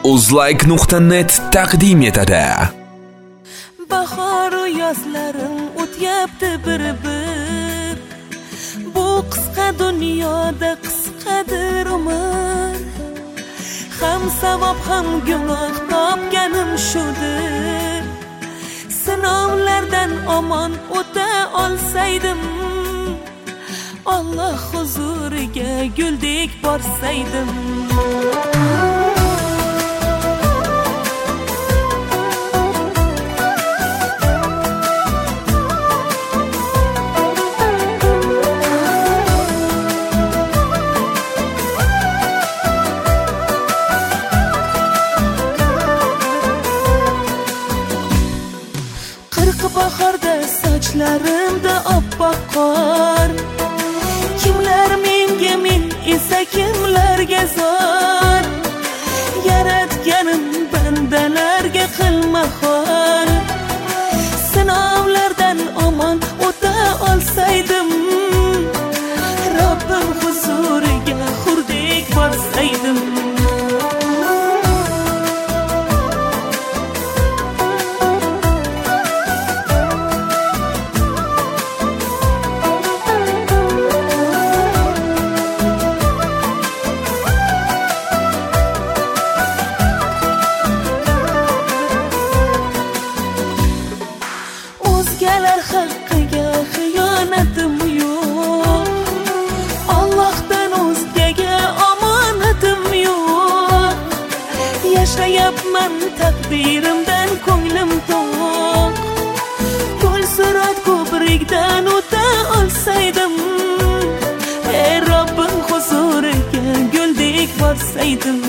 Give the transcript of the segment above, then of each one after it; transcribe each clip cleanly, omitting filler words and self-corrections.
Uzlike.net taqdim etadi. Bahor yozlarim o'tyapti bir-bir. Bu qisqa dunyoda qisqadir umr. Ham savob ham gunoh topganim shudir. Sinovlardan omon o'ta olsaydim, Alloh huzuriga guldek borsaydim. Bahorda sochlarimda oppoq qor. Kimlar menga, men esa kimlarga zor. Yaratganim bandalarga qilma xor. Sinovlardan omon o'ta olsaydim, Robbim huzuriga xurdek borsaydim. O'zgalar haqqiga xiyonatim yo'q. Allohdan o'zgaga omonatim yo'q. Yashayapman taqdirimdan ko'nglim to'q. Yo'l surat ko'prikdan o'ta olsaydim, ey Robbim huzuriga guldek borsaydim.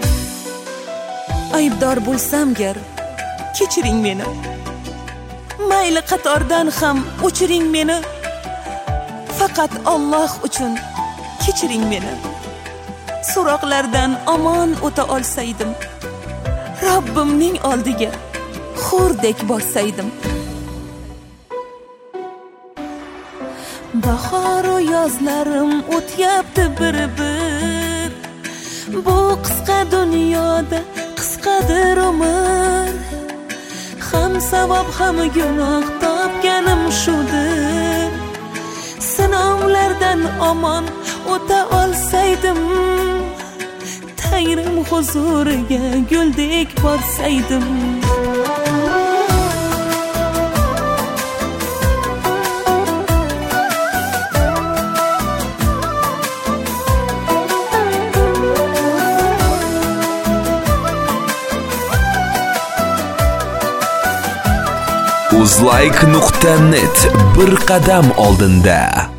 Aybdor bo'lsam gar, kechiring meni. Mayli qatordan ham o'chiring meni. Faqat Alloh uchun kechiring meni. So'roqlardan omon o'ta olsaydim, Robbimning oldiga xurdek borsaydim. Bahor yozlarim o'tyapti bir-bir. Bu qisqa dunyoda qisqadir umr. Ham savob ham gunoh topganim shudir. Sinovlardan omon o'ta olsaydim, Tangrim huzuriga guldek borsaydim. Uzlike.net bir qadam oldinda.